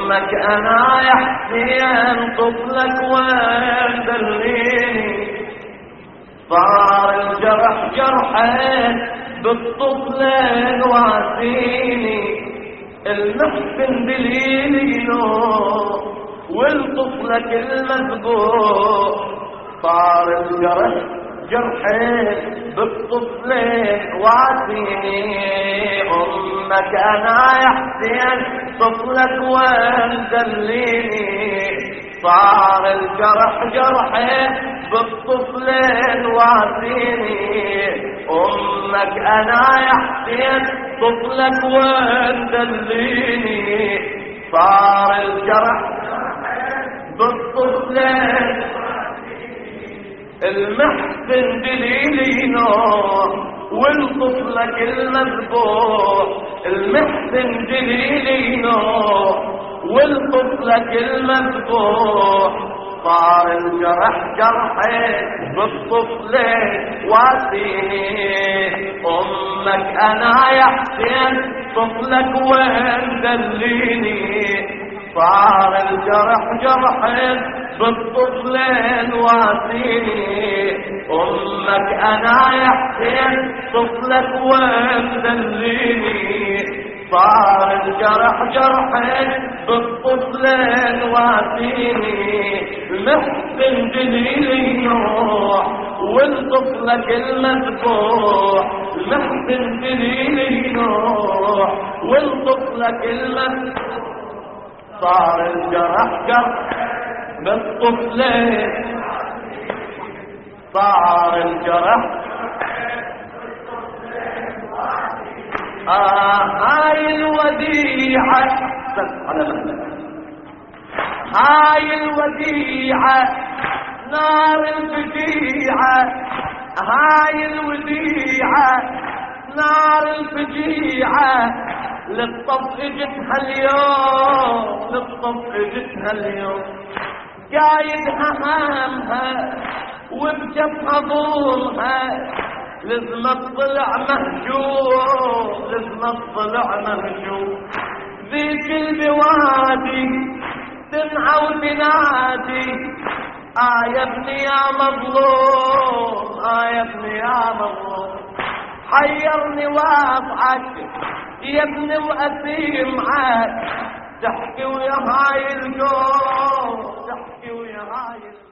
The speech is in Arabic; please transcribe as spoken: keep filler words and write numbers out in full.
امك انا يا حسين طفلك وين دليني، صار الجرح جرحين بالطفلين واسيني، المحسن دليلي والطفلك المذبوح، صار الجرح جرحين بالطفلين واسيني، امك انا يا حسين طفلك وين دليني، صار الجرح جرحين بالطفلين واسيني، امك انا يا حسين طفلك وين دليني، صار الجرح بالطفلين، المحسن دليلي نور والطفلك المذبوح، المحسن دليلي نور والطفلك المذبوح، صار الجرح جرحين بالطفلين واسيني، امك انا يا حسين طفلك وين دليني، صار الجرح جرحين بالطفلين واسيني، امك انا يا حسين طفلك وين دليني، صار الجرح جرحين بالطفلين واسيني، المحسن دليلي نوح والطفلك المذبوح، المحسن دليلي نوح والطفلك المذبوح، صار الجرح جرح بالطفلين، صار الجرح آه هاي الوديعة على مهلك، هاي الوديعة نار الفجيعة، هاي الوديعة نار الفجيعة، للطف اجتها اليوم، للطف اجتها اليوم، قايدها هامها وبجبها ظلمها، لازم طلع مهجوم، لازم طلع مهجوم، ذيك البوادي تنعى وتنادي، آه يا ابني يا مظلوم، آه يا ابني يا مظلوم، حيرني وضعك يا ابني وأثير معاك، تحكي ويا هاي القوم، تحكي ويا هاي القوم.